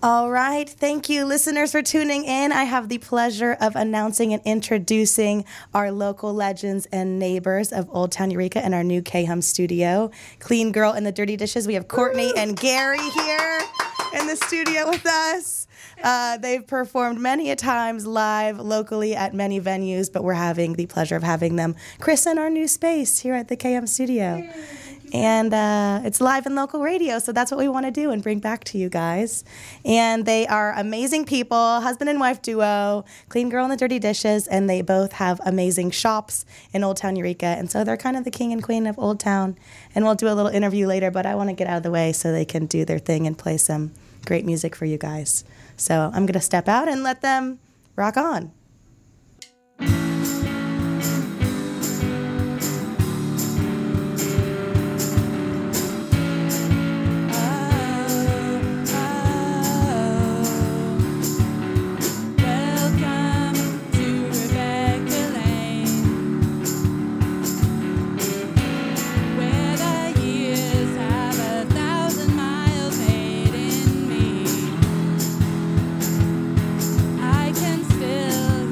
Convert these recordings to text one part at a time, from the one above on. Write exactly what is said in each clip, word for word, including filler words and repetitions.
All right. Thank you, listeners, for tuning in. I have the pleasure of announcing and introducing our local legends and neighbors of Old Town Eureka in our new K-Hum studio. Clean Girl and the Dirty Dishes. We have Courtney and Gary here in the studio with us. Uh, they've performed many a times live locally at many venues, but we're having the pleasure of having them christen our new space here at the K-Hum studio. And uh, it's live and local radio, so that's what we want to do and bring back to you guys. And they are amazing people, husband and wife duo, Clean Girl and the Dirty Dishes, and they both have amazing shops in Old Town Eureka. And so they're kind of the king and queen of Old Town. And we'll do a little interview later, but I want to get out of the way so they can do their thing and play some great music for you guys. So I'm going to step out and let them rock on. Still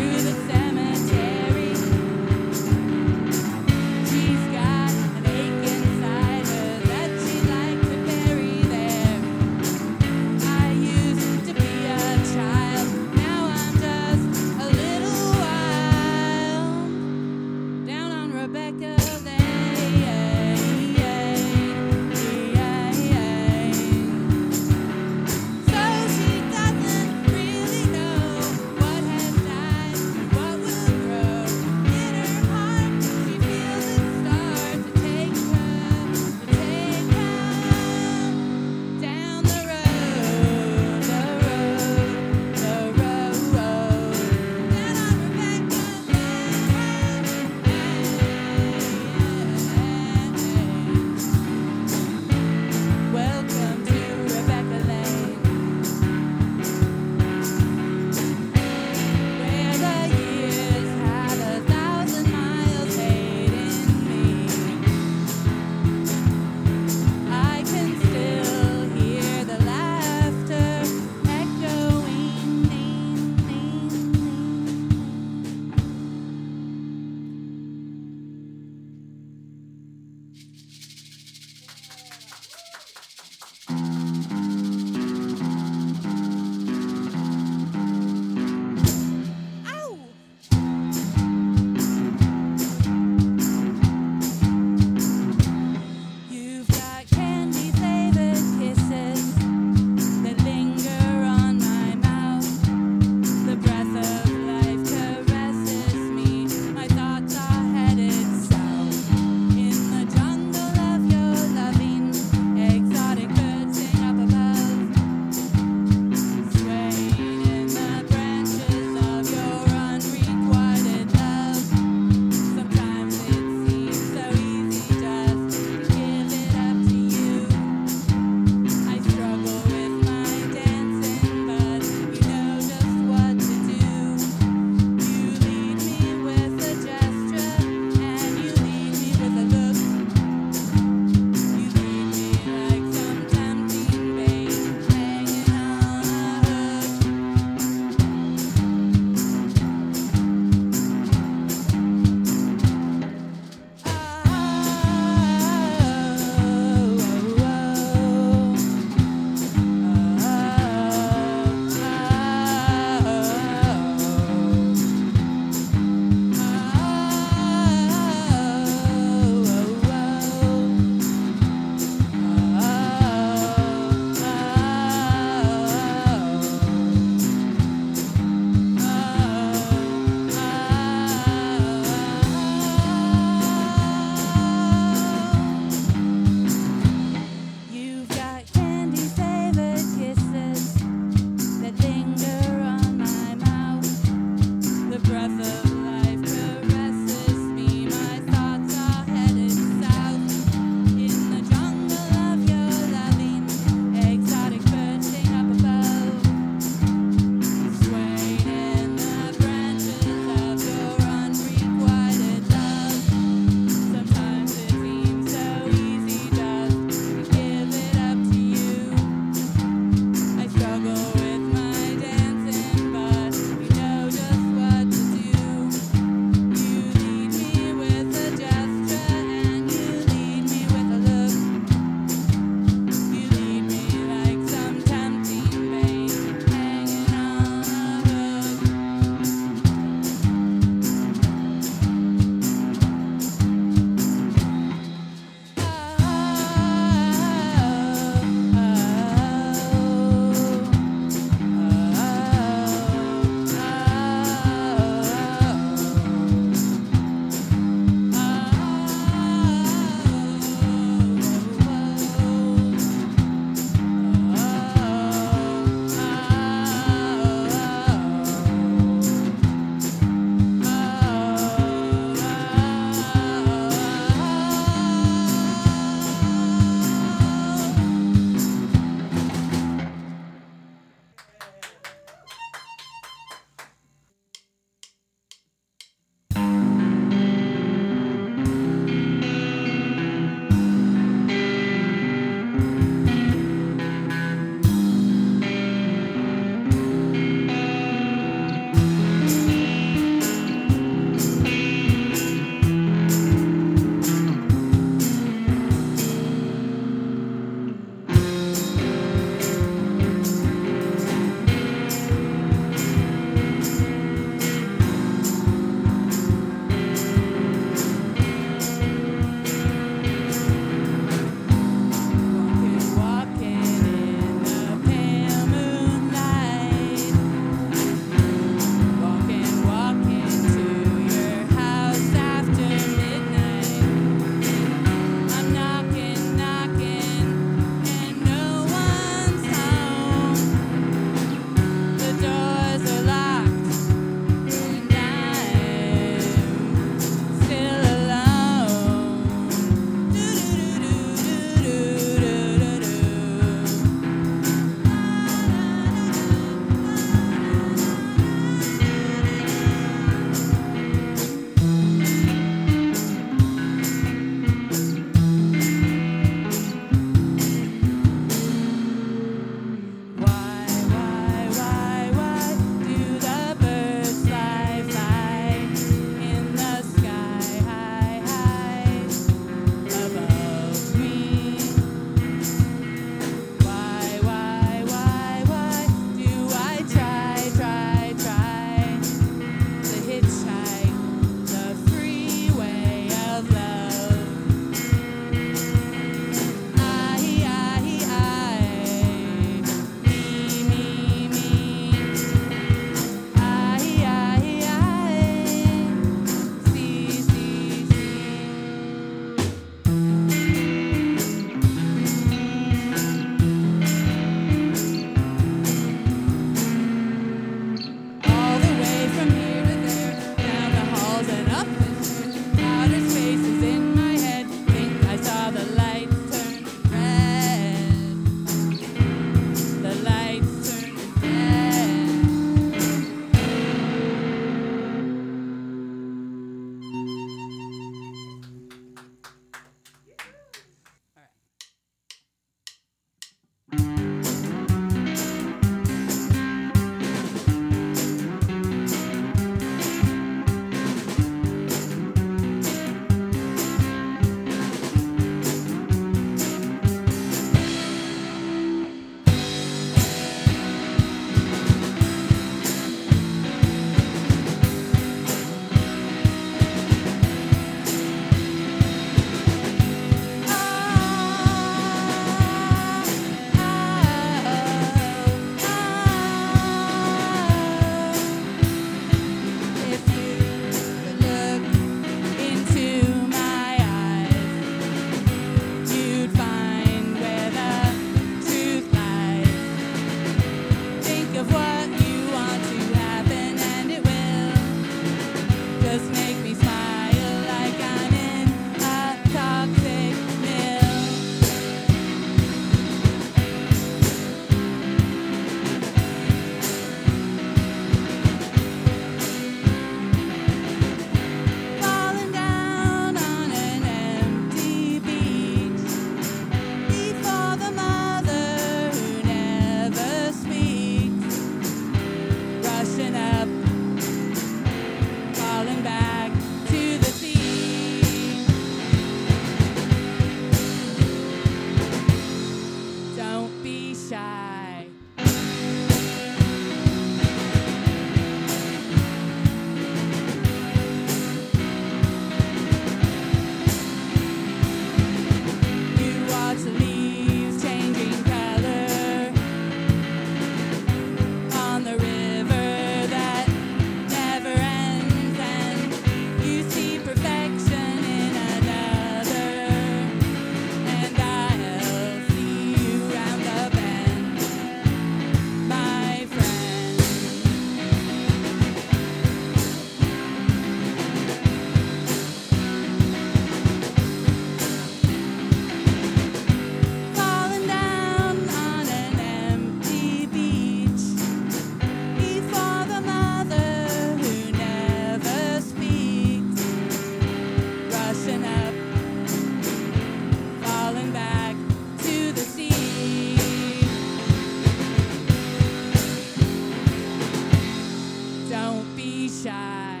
shy.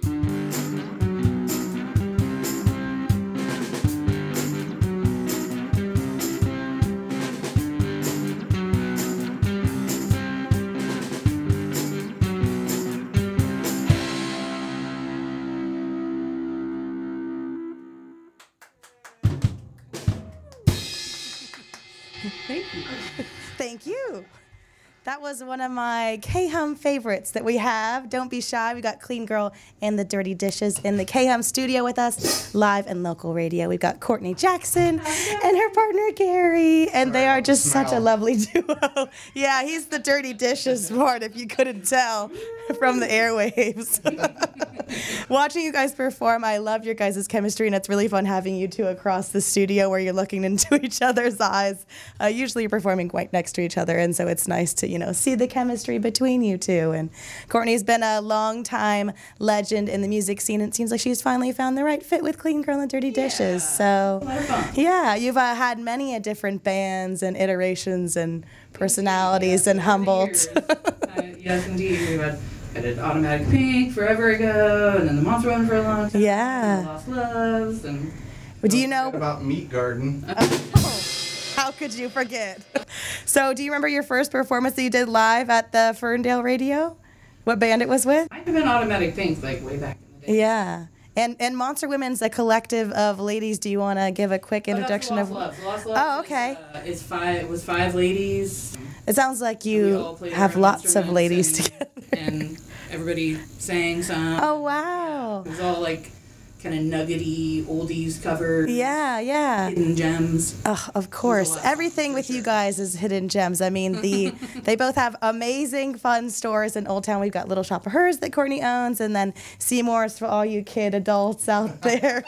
Thank you. Thank you. That was one of my K-Hum favorites that we have. Don't be shy. We got Clean Girl and the Dirty Dishes in the K-Hum studio with us, live and local radio. We've got Courtney Jackson and her partner Gary, and they are just such a lovely duo. Yeah, he's the Dirty Dishes part, if you couldn't tell from the airwaves. Watching you guys perform, I love your guys' chemistry, and it's really fun having you two across the studio where you're looking into each other's eyes. Uh, usually you're performing right next to each other, and so it's nice to, you know, see the chemistry between you two. And Courtney's been a long time legend in the music scene, and it seems like she's finally found the right fit with Clean Girl and Dirty Dishes. So, yeah, you've uh, had many a different bands and iterations and personalities and Humboldt. uh, yes, indeed. We had I did Automatic Pink forever ago, and then the Monster One for a long time. Yeah. And Lost Loves, and Do you know about Meat Garden? Oh, how could you forget? So, do you remember your first performance that you did live at the Ferndale Radio? What band it was with? might have been Automatic Pink, like way back in the day. Yeah. And and Monster Women's a collective of ladies. Do you want to give a quick introduction oh, that's of? Lost Loves. Lost Loves Oh, okay. Is, uh, is five. It was five ladies. It sounds like We all you played have our lots of instruments ladies and, together. and everybody sang some. Oh wow. It was all like kind of nuggety oldies covers. Yeah, yeah. Hidden gems. Oh, of course. lot, Everything for with you sure. guys is hidden gems. I mean, the they both have amazing fun stores in Old Town. We've got Little Shop of Hers that Courtney owns, and then Seymour's for all you kid adults out there.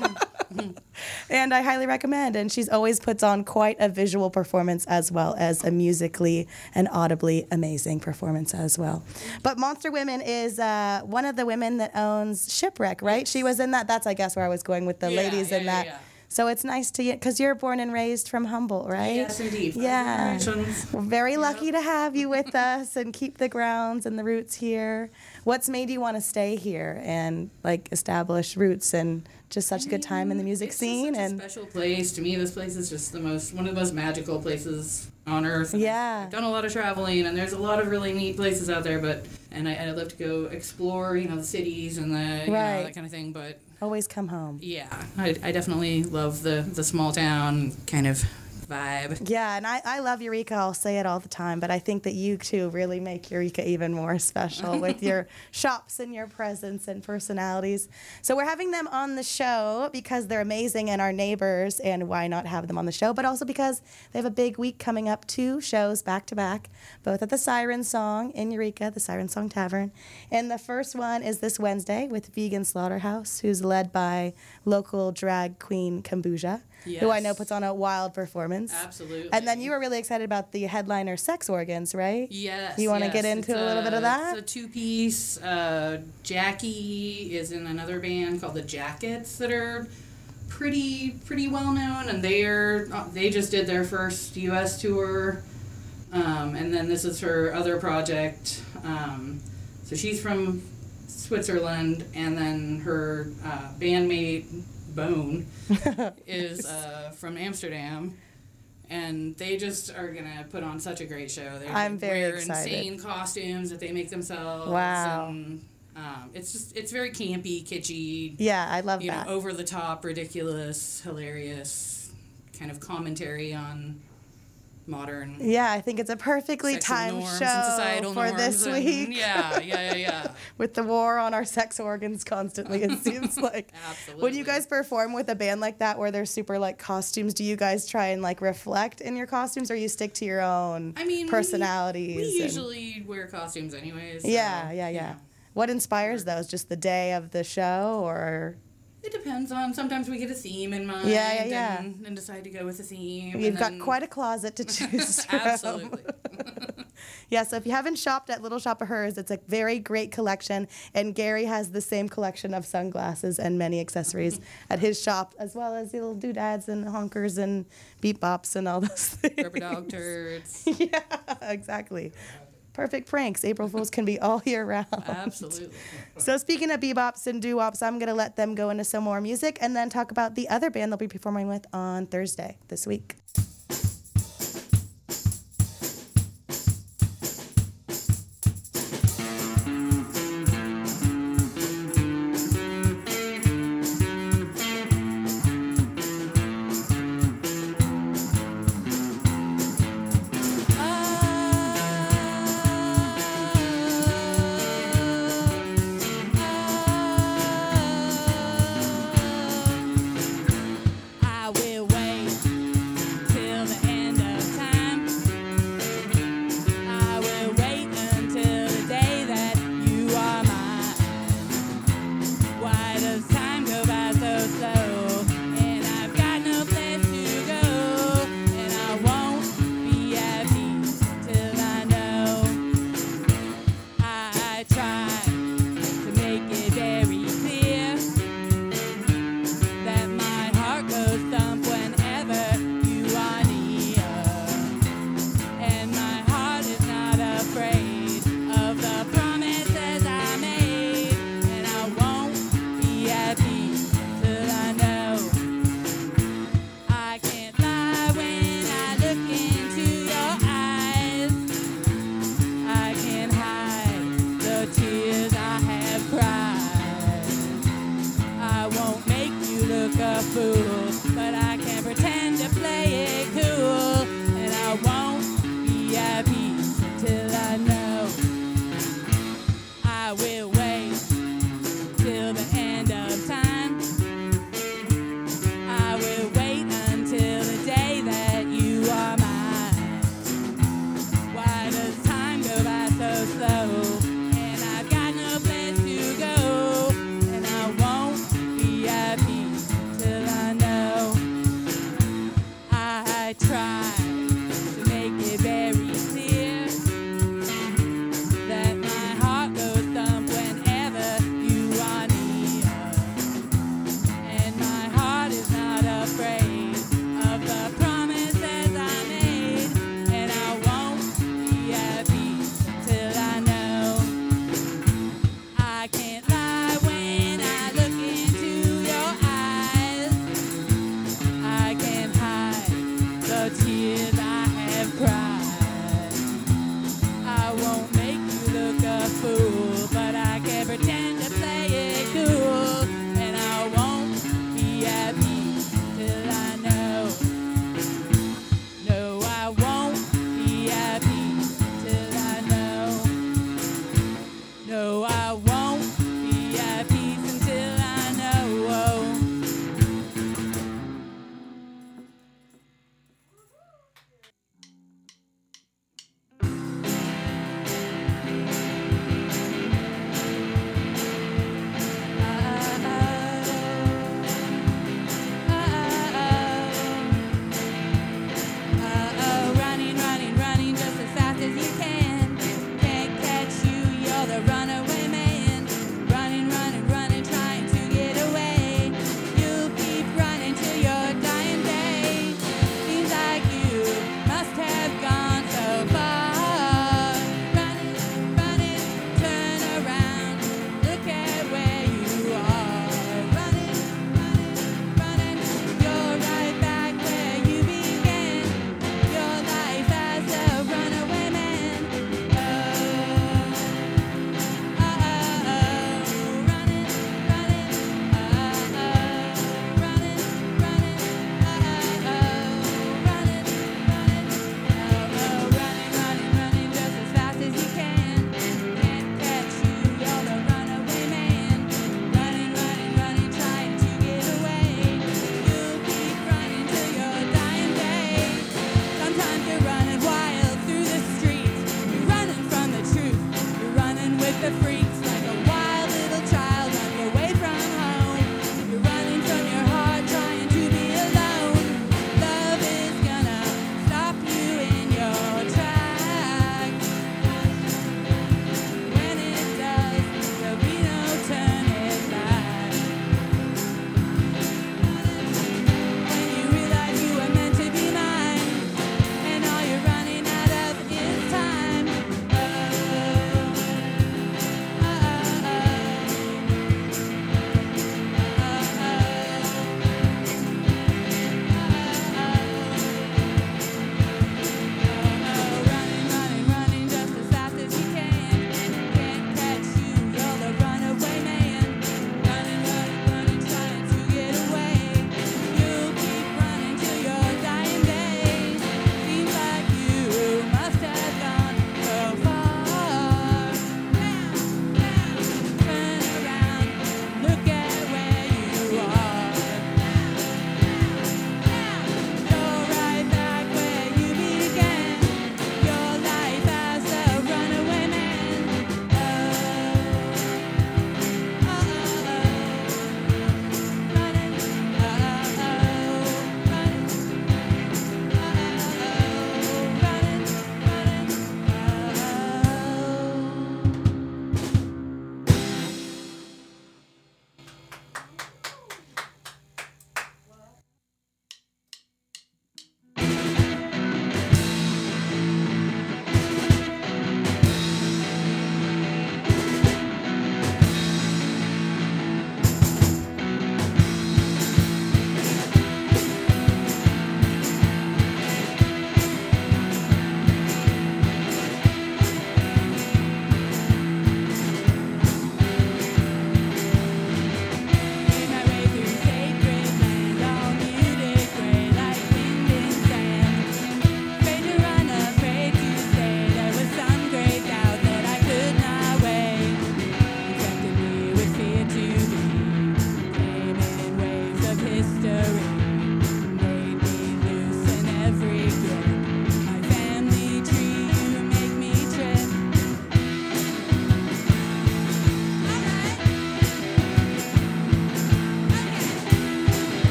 And I highly recommend. And she's always puts on quite a visual performance as well as a musically and audibly amazing performance as well. But Monster Women is uh, one of the women that owns Shipwreck, right? She was in that. That's, I guess, where I was going with the Yeah, ladies yeah, in yeah, that. yeah. So it's nice to get, because you're born and raised from Humboldt, right? Yes, indeed. Five Yeah. generations. We're very lucky to have you with us and keep the grounds and the roots here. What's made you want to stay here and like establish roots and just such a good time in the music it's scene? Just such And a special place to me. This place is just the most one of the most magical places on earth. And Yeah. I've done a lot of traveling, and there's a lot of really neat places out there. But and I, I'd love to go explore, you know, the cities and the you Right. know, that kind of thing. But always come home. yeah, I, I definitely love the the small town kind of vibe. Yeah, and I, I love Eureka. I'll say it all the time, but I think that you two really make Eureka even more special with your shops and your presence and personalities. So we're having them on the show because they're amazing and our neighbors, and why not have them on the show? But also because they have a big week coming up, two shows back to back, both at the Siren Song in Eureka, the Siren Song Tavern. And the first one is this Wednesday with Vegan Slaughterhouse, who's led by local drag queen Kambuja, who I know Yes. puts on a wild performance. Absolutely. And then you were really excited about the headliner Sex Organs, right? Yes. You wanna yes. get into It's a little bit of that? It's a two-piece. Uh, Jackie is in another band called the Jackets that are pretty pretty well known, and they are uh, they just did their first U S tour, um, and then this is her other project. Um, so she's from Switzerland, and then her uh, bandmate Bone is uh, from Amsterdam. And they just are gonna put on such a great show. They I'm very wear excited. insane costumes that they make themselves. Wow. And, um, it's just it's very campy, kitschy. Yeah, I love You know, that. over the top, ridiculous, hilarious, kind of commentary on modern Yeah, I think it's a perfectly sexual timed norms show and societal for norms this and- week. Yeah, yeah, yeah, yeah. With the war on our sex organs constantly, it seems like. Absolutely. When you guys perform with a band like that where there's super like costumes, do you guys try and like reflect in your costumes, or you stick to your own I mean, we- personalities? We, and- usually wear costumes anyways. so, Yeah, yeah, you yeah. know. What inspires those? Just the day of the show, or It depends on. Sometimes we get a theme in mind. Yeah, yeah, yeah. And, and decide to go with a theme. you've and got then- quite a closet to choose from. Absolutely. Yeah, so if you haven't shopped at Little Shop of Hers, it's a very great collection. And Gary has the same collection of sunglasses and many accessories at his shop, as well as little doodads and honkers and beep bops and all those things. Rubber dog turds. Yeah, exactly. perfect pranks. April Fools can be all year round. Absolutely. So speaking of bebops and doo-wops, I'm going to let them go into some more music and then talk about the other band they'll be performing with on Thursday this week. I will wait till the end of time. I will wait until the day that you are mine. Why does time go by so slow? And I've got no place to go. And I won't be happy till I know. I try to make it very clear that my heart goes thump whenever you are near. And my heart is not afraid of the promises I made. And I won't be happy till I know. I can't lie when I look into your eyes. I can't hide the tears I have cried. I won't make you look a fool, but I can pretend to play it cool. And I won't be happy till I know. I will wait till the end of time. I will wait until the day that you are mine. Why does time go by so slow? And I've got no place to go. And I won't be happy till I know. I try to make it very clear that my heart goes thump whenever you are near. And my heart is not afraid of the promises I made. And I won't be happy till I know. I can't lie when I look into your eyes. I can't hide the tears I have cried. I won't make you look a fool, but I can pretend to play it cool. And I won't be happy till I know. No, I won't be happy till I know. No, I won't be happy until I know. Running, running, running just as fast as you can. Can't catch you, you're the runaway man. Running, running, running, trying to get away. You keep running till your dying day. Seems like you must have gone so far. Running, running, turn around. Look at where you are. Running, running, running. You're right back where you began. Your life as a runaway man. Oh, oh, oh, oh. Running, running, oh, oh. Running, running, oh, oh. Running, running, oh, oh. Running, running, running just as fast as you can. Can't catch you, you're the runaway man. Running, running, running, trying to get away. You keep running till your dying day. Sometimes you're running wild through the streets. You're running from the truth. You're running with the freaks like a wild little child running away from home. You're running from your heart, trying to be alone. Love is gonna stop you in your tracks. When it does, there'll be no turning back. When you realize you were meant to be mine, and all you're running out of is time. Oh,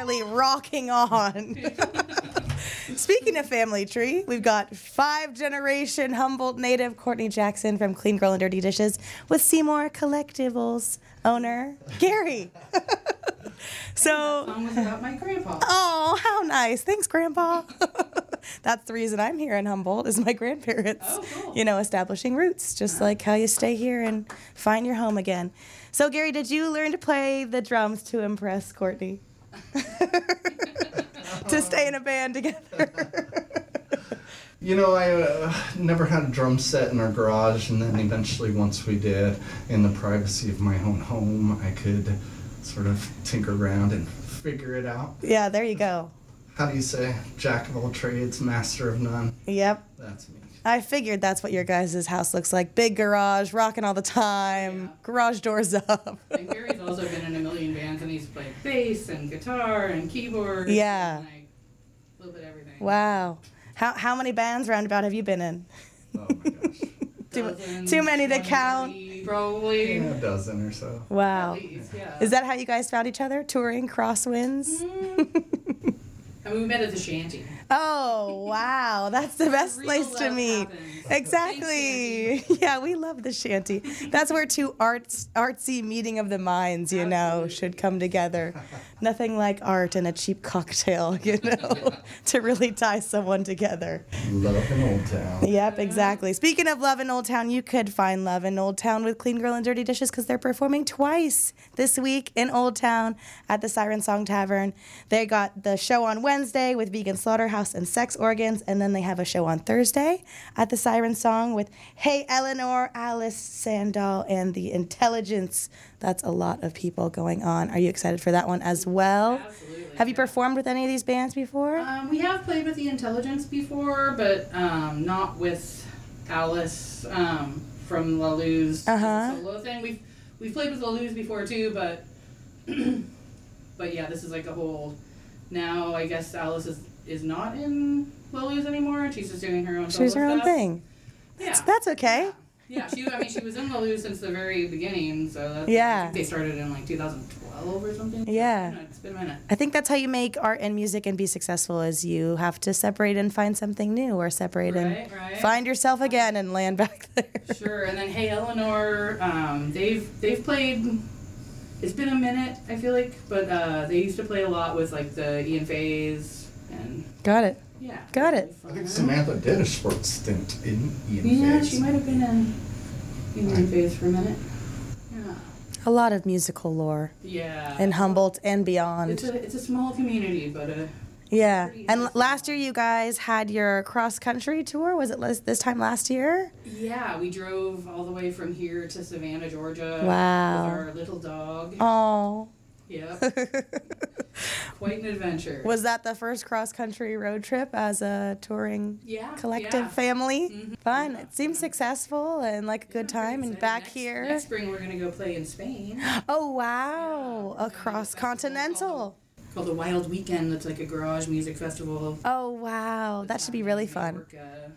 definitely rocking on. Speaking of family tree, we've got five-generation Humboldt native Courtney Jackson from Clean Girl and Dirty Dishes with Seymour Collectibles owner Gary. So, That song was about my grandpa. oh, how nice. Thanks, Grandpa. That's the reason I'm here in Humboldt is my grandparents, Oh, cool. you know, establishing roots, just like how you stay here and find your home again. So, Gary, did you learn to play the drums to impress Courtney? To stay in a band together? You know, I uh, never had a drum set in our garage, and then eventually, once we did, in the privacy of my own home, I could sort of tinker around and figure it out. Yeah, there you go. How do you say? Jack of all trades, master of none. Yep. That's me. I figured that's what your guys' house looks like. Big garage, rocking all the time, Yeah. garage doors up. And Gary's also been in a million bands, and he's played bass and guitar and keyboard. Yeah. And like, a little bit of everything. Wow. How how many bands roundabout have you been in? Oh my gosh. Too, Dozen, too many to twenty, count. thirty, Probably. Yeah, a dozen or so. Wow. At least, yeah. Is that how you guys found each other? Touring crosswinds? Mm. I mean, we met at the shanty. Oh, wow. That's the best Real place to love meet. happens. Exactly. Thanks, Yeah, we love the shanty. That's where two arts, artsy meeting of the minds, you know, Absolutely. should come together. Nothing like art and a cheap cocktail, you know, to really tie someone together. Love in Old Town. Yep, exactly. Speaking of love in Old Town, you could find love in Old Town with Clean Girl and Dirty Dishes because they're performing twice this week in Old Town at the Siren Song Tavern. They got the show on Wednesday with Vegan Slaughterhouse and Sex Organs, and then they have a show on Thursday at the Siren Song with Hey Eleanor, Alice Sandow, and The Intelligence. That's a lot of people going on. Are you excited for that one as well? Absolutely. Have you yeah. performed with any of these bands before? Um, we have played with the Intelligence before, but um, not with Alice um, from La Luz Uh-huh. solo thing. We've we've played with La Luz before too, but but yeah, this is like a whole. Now I guess Alice is is not in La Luz anymore, and she's just doing her own. She's solo her own stuff. thing. Yeah, That's okay. yeah. She I mean she was in La Luz since the very beginning, so that's, Yeah. I think they started in like two thousand twelve or something. So, Yeah. you know, it's been a minute. I think that's how you make art and music and be successful is you have to separate and find something new or separate Right, and right. find yourself again and land back there. Sure, and then Hey Eleanor, um, they've they've played. It's been a minute, I feel like, but uh, they used to play a lot with like the Ian Fays and Got it. yeah. Got it. I think Samantha did a short stint in Ian Yeah, Fays. she might have been in in Ian Fays for a minute. Yeah. A lot of musical lore Yeah. in Humboldt and It's beyond. a it's a small community, but uh, Yeah. pretty And l- interesting. last year you guys had your cross country tour. Was it las- this time last year? yeah, we drove all the way from here to Savannah, Georgia. Wow. With our little dog. Oh. Yep. Quite an adventure. Was that the first cross country road trip as a touring yeah. collective yeah. family? Mhm. Fun. Yeah. It seems successful and like a good Yeah, pretty time and excited. back Next- here. Next spring we're gonna go play in Spain. Oh wow. Yeah. A cross continental. Called the Wild Weekend. That's like a garage music festival. Oh wow. That should be really fun. Mallorca.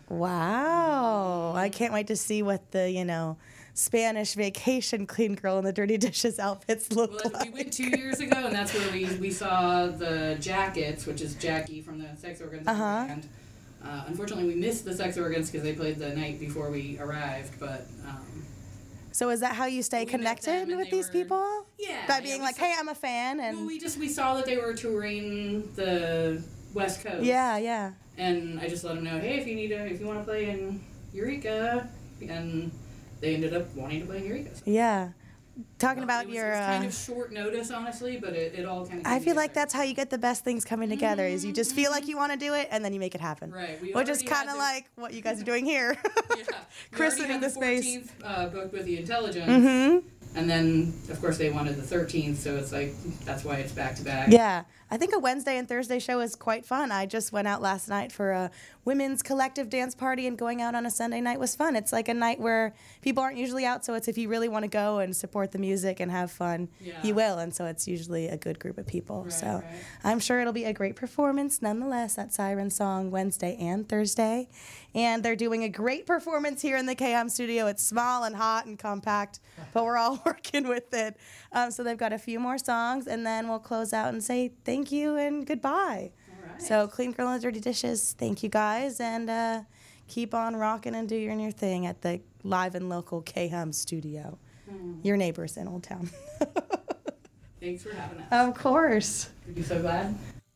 Wow. I can't wait to see what the, you know, Spanish vacation Clean Girl and the Dirty Dishes outfits look Well, like. we went two years ago, and that's where we, we saw the Jackets, which is Jackie from the Sex Organs Uh-huh. band. Uh, unfortunately, we missed the Sex Organs because they played the night before we arrived, but um, So is that how you stay We met them connected and with they these were- people? yeah. By yeah, being we like, saw- hey, I'm a fan and Well, we just we saw that they were touring the West Coast. yeah, yeah. And I just let them know, hey, if you need to, if you want to play in Eureka, and they ended up wanting to play in Eureka. So. Yeah. Talking Well, about it was, your it was kind uh, of short notice, honestly, but it, it all kind of. I feel like that's how you get the best things coming together is you just feel Mm-hmm. like you want to do it and then you make it happen. Right. We Which is already had kind of the- like what you guys are doing here. Yeah. We Christening already the had space. fourteenth uh, booked with the Intelligence, Mhm. and then of course they wanted the thirteenth, so it's like that's why it's back to back. Yeah. I think a Wednesday and Thursday show is quite fun. I just went out last night for a women's collective dance party, and going out on a Sunday night was fun. It's like a night where people aren't usually out, so it's if you really want to go and support the music and have fun, Yeah. you will. And so it's usually a good group of people. Right, so right. I'm sure it'll be a great performance nonetheless at Siren Song Wednesday and Thursday. And they're doing a great performance here in the K M studio. It's small and hot and compact, but we're all working with it. Um, so they've got a few more songs, and then we'll close out and say thank you and goodbye. All right. So Clean Girl and Dirty Dishes, thank you guys, and uh, keep on rocking and doing your thing at the live and local K-Hum studio. Mm. Your neighbors in Old Town. Thanks for having us. Of course. Are you so glad?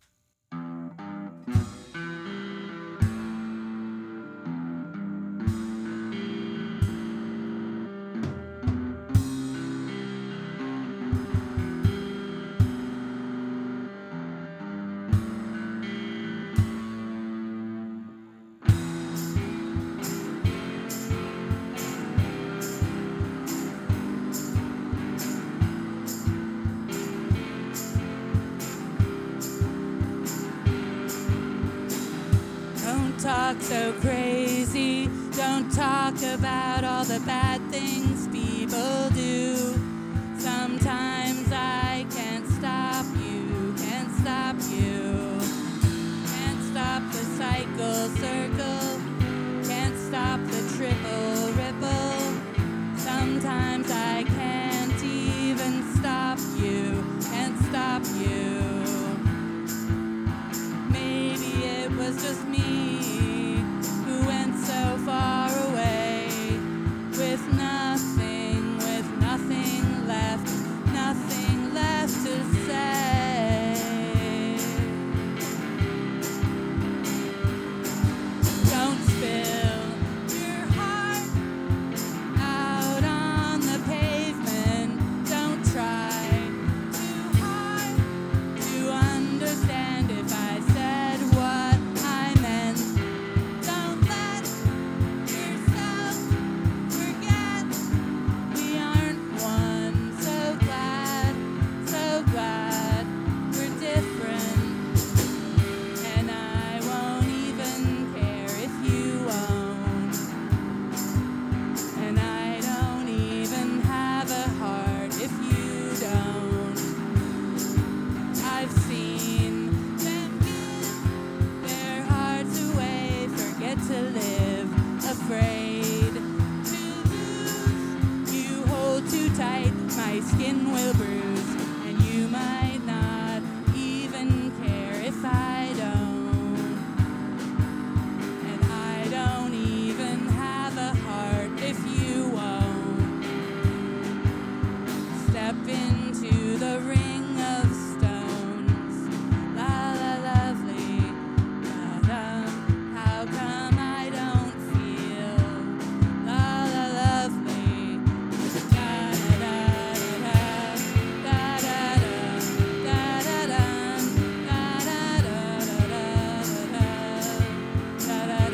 Don't talk so crazy. Don't talk about all the bad things people do. Sometimes I can't stop you, can't stop you. Can't stop the cycle circle, can't stop the triple ripple. Sometimes I can't even stop you, can't stop you. Maybe it was just me who went so far away with nothing, with nothing left, nothing left to say. Don't spill your heart out on the pavement. Don't try too hard to understand if I said what I meant. Don't let yourself forget we aren't one. So glad, so glad we're different. And I won't even care if you won't. And I don't even have a heart if you don't. I've seen them give their hearts away, forget to live, afraid to lose. You hold too tight, my skin will bruise, and you might not even care if I don't. And I don't even have a heart if you won't. Step into the ring of stones. La la lovely. La la. How come I don't feel? La la lovely. Da da da da da da da da da da da da da da da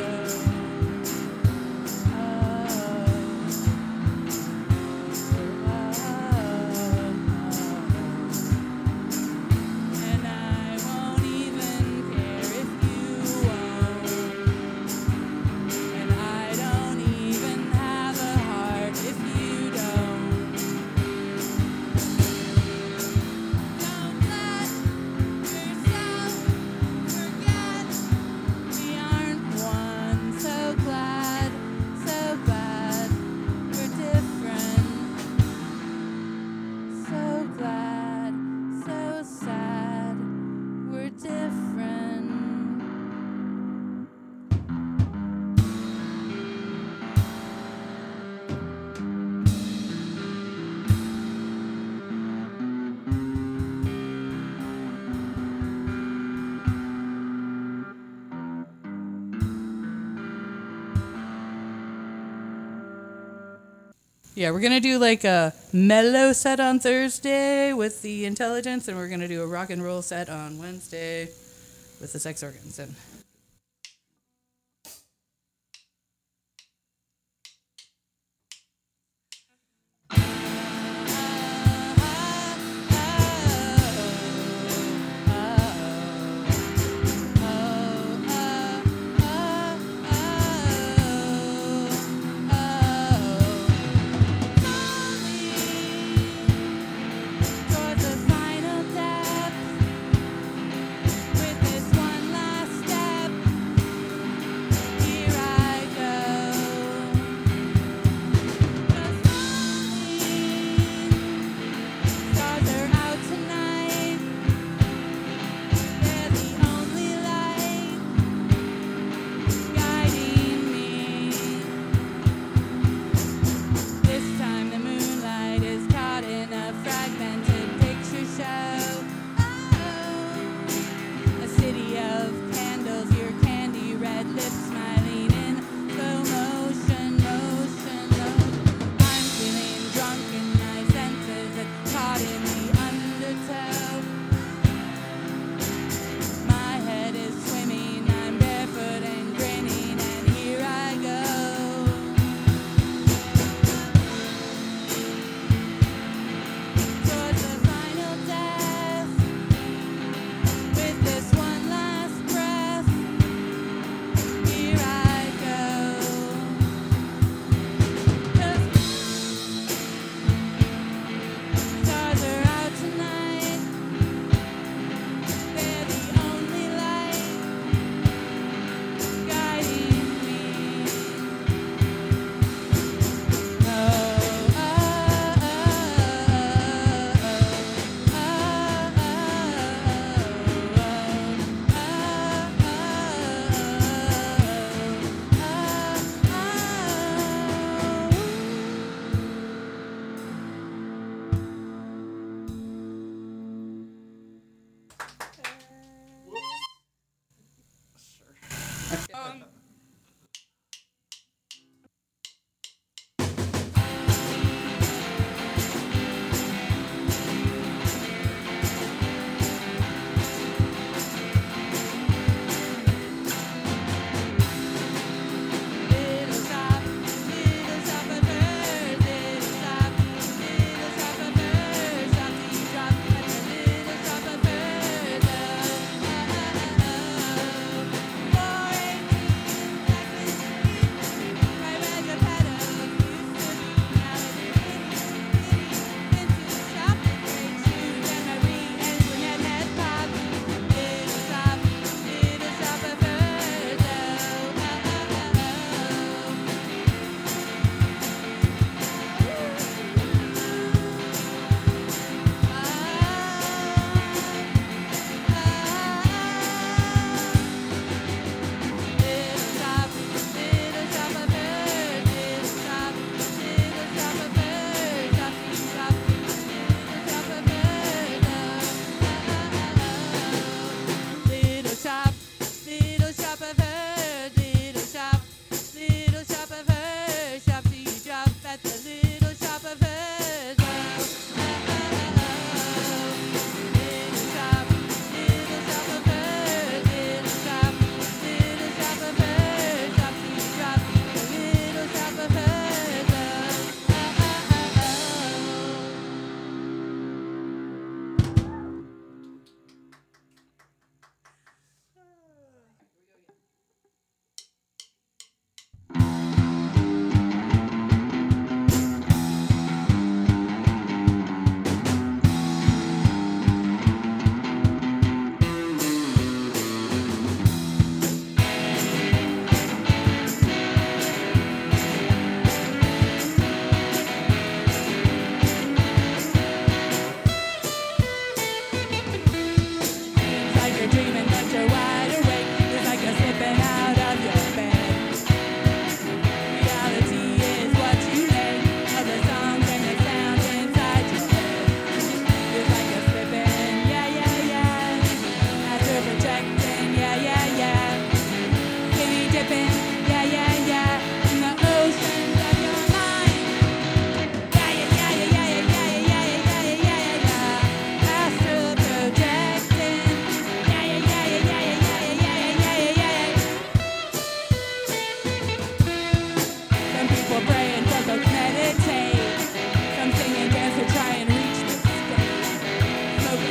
And I won't even care if you won't. And I don't even have a heart if you don't. Don't let yourself forget we aren't one. So glad, so glad we're different. So glad, so sad we're different. Yeah, we're gonna do like a mellow set on Thursday with the Intelligence, and we're gonna do a rock and roll set on Wednesday with the Sex Organs. And towards the final depth with this one last step.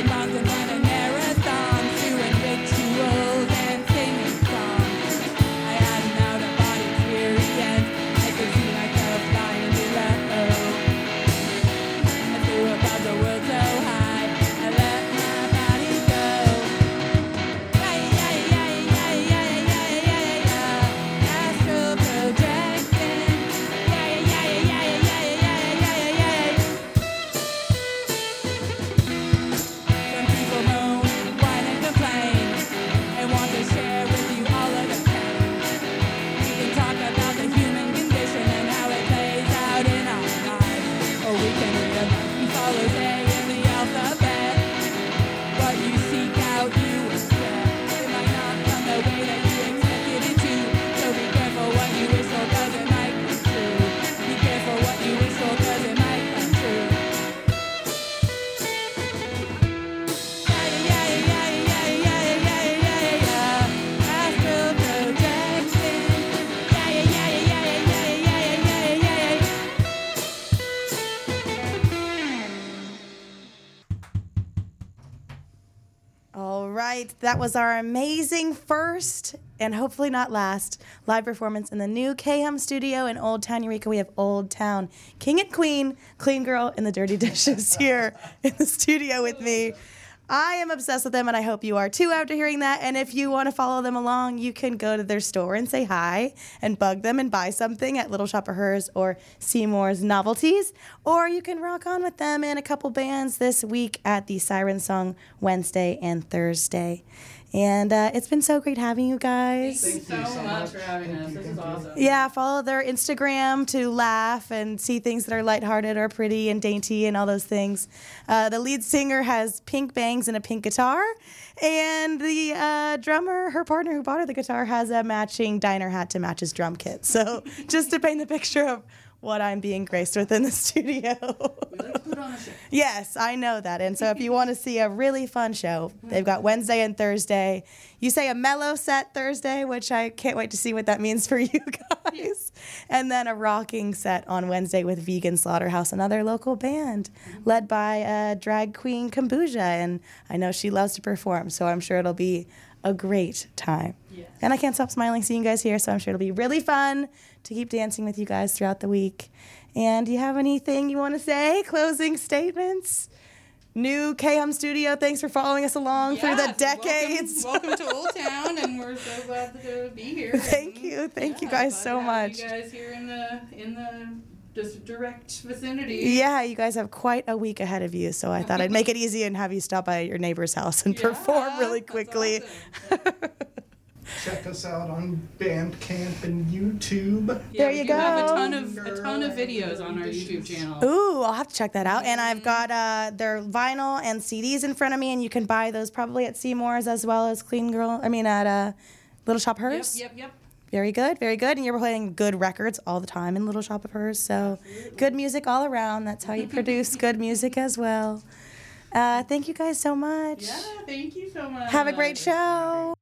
Running bonds and running marathons, doing rituals and singing songs. I had an out-of-body experience. I could see myself flying below. I flew above the world so high, I let my body go. Yeah, yeah, yeah, yeah, yeah, yeah, yeah, yeah. Astral projecting. Yeah, yeah, yeah, yeah, yeah, yeah, yeah, yeah. Some people moan, whine and complain, and want to share with you all of the pain. We can talk about the human condition and how it plays out in our lives. Or we can read a monkey follows A in the alphabet. What you seek out, you will get. It might not come the way that you expected it to. So be careful what you wish for, cause it might come true. Be careful what you wish for, cause it might come true. Yeah, yeah, yeah, yeah, yeah, yeah, yeah, yeah. Astral projection. Yeah, yeah, yeah, yeah, yeah, yeah, yeah, yeah, yeah. All right, that was our amazing first and hopefully not last live performance in the new K H U M studio in Old Town Eureka. We have Old Town King and Queen, Clean Girl and the Dirty Dishes here in the studio with me. I am obsessed with them, and I hope you are too after hearing that. And if you want to follow them along, you can go to their store and say hi and bug them and buy something at Little Shop of Hers or Seymour's Novelties. Or you can rock on with them and a couple bands this week at the Siren Song Wednesday and Thursday. And uh, it's been so great having you guys. Thank you so, Thank you so much much. for having us. Thank you, This thank is you. awesome. Yeah, follow their Instagram to laugh and see things that are lighthearted or pretty and dainty and all those things. Uh, the lead singer has pink bangs and a pink guitar. And the uh, drummer, her partner who bought her the guitar, has a matching diner hat to match his drum kit. So just to paint the picture of what I'm being graced with in the studio. We like to put on a show. Yes, I know that. And so if you want to see a really fun show, they've got Wednesday and Thursday. You say a mellow set Thursday, which I can't wait to see what that means for you guys. And then a rocking set on Wednesday with Vegan Slaughterhouse, another local band led by uh, drag queen Kombucha. And I know she loves to perform, so I'm sure it'll be a great time. Yes. And I can't stop smiling seeing you guys here, so I'm sure it'll be really fun to keep dancing with you guys throughout the week. And do you have anything you want to say? Closing statements? New K H U M studio, thanks for following us along through the Yes, decades. Welcome, welcome to Old Town, and we're so glad to be here. Thank And, you. Thank you yeah, guys glad so to have much. You guys here in the in the just direct vicinity. Yeah, you guys have quite a week ahead of you, so I thought I'd make it easy and have you stop by your neighbor's house and Yeah, perform really that's quickly. awesome. Check us out on Bandcamp and YouTube. Yeah, There we you do have a go. ton of a ton of videos on our YouTube channel. Ooh, I'll have to check that out. And I've got uh, their vinyl and C Ds in front of me, and you can buy those probably at Seymour's as well as Clean Girl. I mean, at uh, Little Shop of Yep, Hers. yep, yep. Very good, very good. And you're playing good records all the time in Little Shop of Hers. So good music all around. That's how you produce good music as well. Uh, thank you guys so much. Yeah, thank you so much. Have a great show.